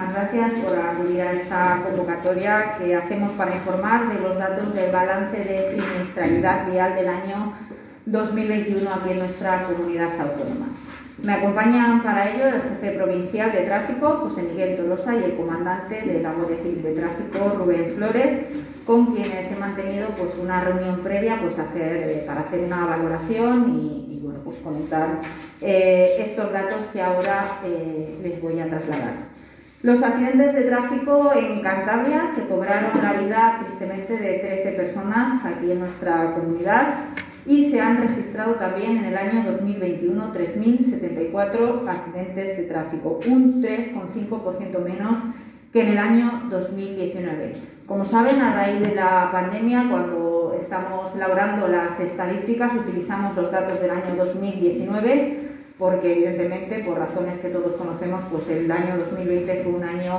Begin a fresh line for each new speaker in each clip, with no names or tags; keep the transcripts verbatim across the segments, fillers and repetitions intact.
muchísimas gracias por acudir a esta convocatoria que hacemos para informar de los datos del balance de siniestralidad vial del año dos mil veintiuno aquí en nuestra comunidad autónoma. Me acompañan para ello el jefe provincial de tráfico, José Miguel Tolosa, y el comandante de la Guardia Civil de Tráfico, Rubén Flores, con quienes he mantenido pues, una reunión previa pues, hacer, eh, para hacer una valoración y, y bueno, pues, comentar eh, estos datos que ahora eh, les voy a trasladar. Los accidentes de tráfico en Cantabria se cobraron la vida tristemente de trece personas aquí en nuestra comunidad y se han registrado también en el año dos mil veintiuno tres mil setenta y cuatro accidentes de tráfico, un tres coma cinco por ciento menos que en el año dos mil diecinueve. Como saben, a raíz de la pandemia, cuando estamos elaborando las estadísticas, utilizamos los datos del año dos mil diecinueve, porque evidentemente, por razones que todos conocemos, pues el año dos mil veinte fue un año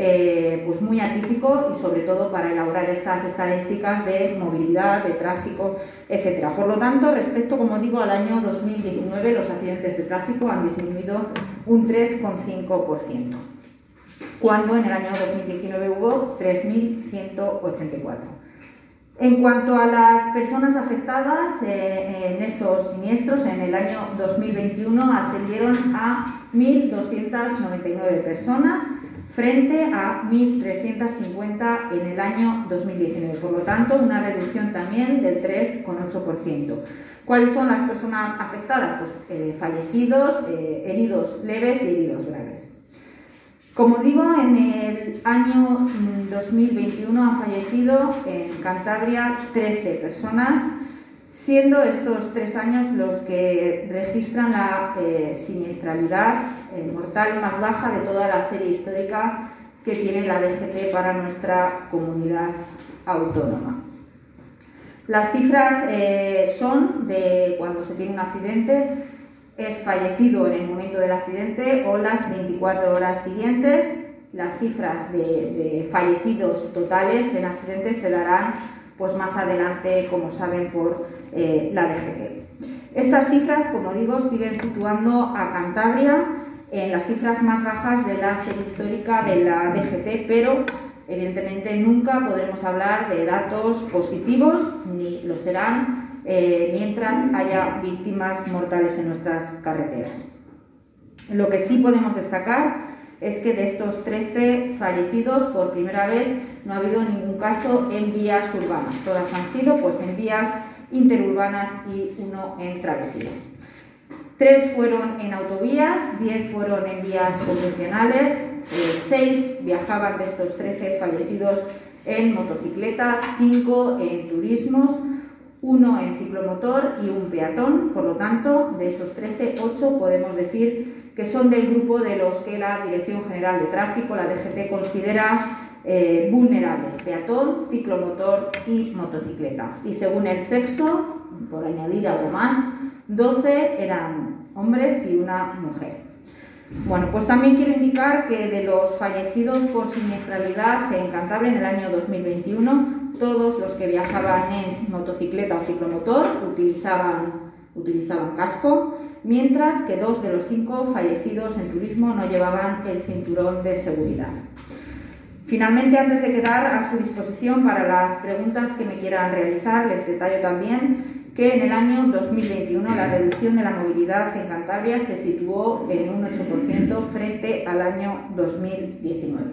eh, pues muy atípico y sobre todo para elaborar estas estadísticas de movilidad, de tráfico, etcétera. Por lo tanto, respecto, como digo, al año dos mil diecinueve, los accidentes de tráfico han disminuido un tres coma cinco por ciento, cuando en el año dos mil diecinueve hubo tres mil ciento ochenta y cuatro. En cuanto a las personas afectadas eh, en esos siniestros, en el año dos mil veintiuno ascendieron a mil doscientas noventa y nueve personas frente a mil trescientas cincuenta en el año dos mil diecinueve. Por lo tanto, una reducción también del tres coma ocho por ciento. ¿Cuáles son las personas afectadas? Pues eh, fallecidos, eh, heridos leves y heridos graves. Como digo, en el año dos mil veintiuno han fallecido en Cantabria trece personas, siendo estos tres años los que registran la eh, siniestralidad eh, mortal más baja de toda la serie histórica que tiene la D G T para nuestra comunidad autónoma. Las cifras eh, son de cuando se tiene un accidente, es fallecido en el momento del accidente o las veinticuatro horas siguientes. Las cifras de, de fallecidos totales en accidentes se darán pues, más adelante, como saben, por eh, la D G T. Estas cifras, como digo, siguen situando a Cantabria en las cifras más bajas de la serie histórica de la D G T, pero evidentemente nunca podremos hablar de datos positivos, ni lo serán Eh, mientras haya víctimas mortales en nuestras carreteras. Lo que sí podemos destacar es que de estos trece fallecidos, por primera vez no ha habido ningún caso en vías urbanas. Todas han sido pues, en vías interurbanas y uno en travesía. Tres fueron en autovías, diez fueron en vías convencionales, eh, seis viajaban de estos trece fallecidos en motocicletas, cinco en turismos, uno en ciclomotor y un peatón. Por lo tanto, de esos trece, ocho podemos decir que son del grupo de los que la Dirección General de Tráfico, la D G T, considera eh, vulnerables: peatón, ciclomotor y motocicleta. Y según el sexo, por añadir algo más, doce eran hombres y una mujer. Bueno, pues también quiero indicar que de los fallecidos por siniestralidad en Cantabria en el año dos mil veintiuno, todos los que viajaban en motocicleta o ciclomotor utilizaban, utilizaban casco, mientras que dos de los cinco fallecidos en turismo no llevaban el cinturón de seguridad. Finalmente, antes de quedar a su disposición para las preguntas que me quieran realizar, les detallo también que en el año dos mil veintiuno la reducción de la movilidad en Cantabria se situó en un ocho por ciento frente al año dos mil diecinueve.